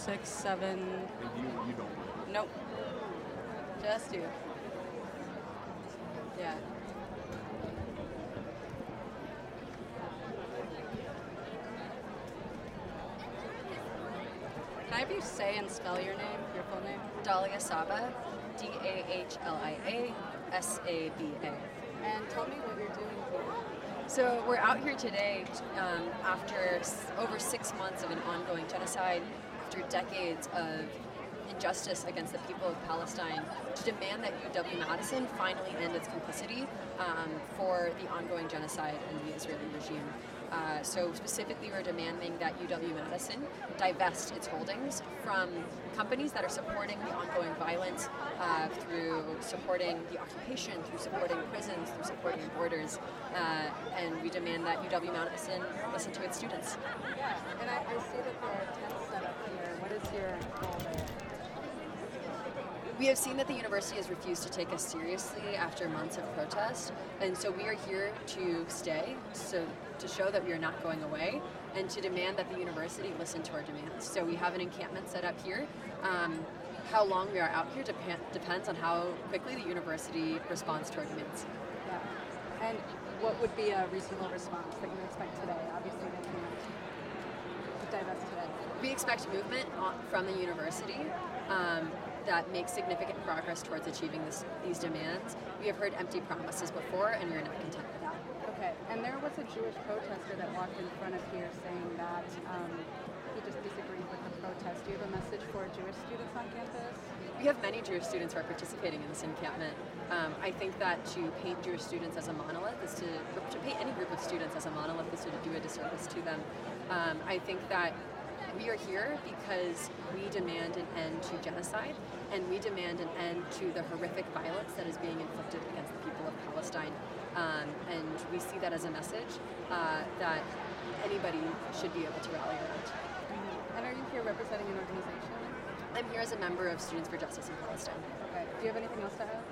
6, 7. And you don't. Nope. Just you. Yeah. Can I have you say and spell your name, your full name? Dahlia Saba, Dahlia Saba. And tell me what you're doing here. So we're out here today after over 6 months of an ongoing genocide, after decades of injustice against the people of Palestine, to demand that UW-Madison finally end its complicity for the ongoing genocide in the Israeli regime. So specifically, we're demanding that UW-Madison divest its holdings from companies that are supporting the ongoing violence through supporting the occupation, through supporting prisons, through supporting borders, and we demand that UW-Madison listen to its students. Yeah, and I see that there are tents set up here. What is your goal there? We have seen that the university has refused to take us seriously after months of protest, and so we are here to stay, so to show that we are not going away, and to demand that the university listen to our demands. So we have an encampment set up here. How long we are out here depends on how quickly the university responds to our demands. Yeah. And what would be a reasonable response that you expect today? Obviously, they can't divest today. We expect movement from the university that makes significant progress towards achieving these demands. We have heard empty promises before, and we are not content with that. Okay, and there was a Jewish protester that walked in front of here saying that he just disagreed with the protest. Do you have a message for Jewish students on campus? We have many Jewish students who are participating in this encampment. I think that to paint Jewish students as a monolith is to paint any group of students as a monolith is to do a disservice to them. I think that we are here because we demand an end to genocide, and we demand an end to the horrific violence that is being inflicted against the people of Palestine. And we see that as a message that anybody should be able to rally around. And are you here representing an organization? I'm here as a member of Students for Justice in Palestine. Okay. Do you have anything else to add?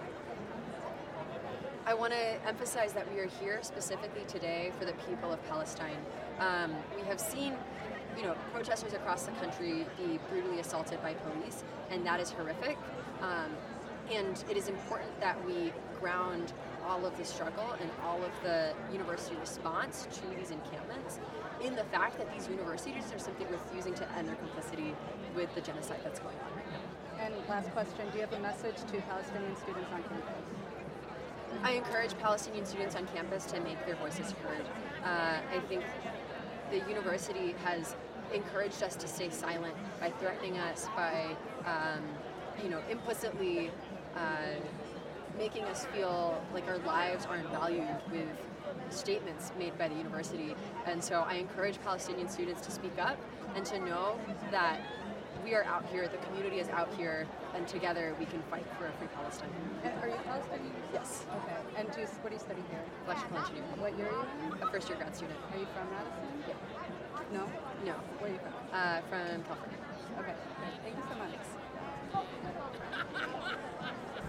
I want to emphasize that we are here specifically today for the people of Palestine. We have seen protesters across the country be brutally assaulted by police, and that is horrific. And it is important that we ground all of the struggle and all of the university response to these encampments in the fact that these universities are simply refusing to end their complicity with the genocide that's going on right now. And last question, do you have a message to Palestinian students on campus? I encourage Palestinian students on campus to make their voices heard. I think the university has encouraged us to stay silent by threatening us, by implicitly making us feel like our lives aren't valued with statements made by the university. And so I encourage Palestinian students to speak up and to know that we are out here, the community is out here, and together we can fight for a free Palestine. And are you Palestinian? Yes. Okay. And what do you study here? Electrical engineering. What year are you in? A first-year grad student. Are you from Madison? Yeah. No? No. Where are you from? From California. Okay. Thank you so much.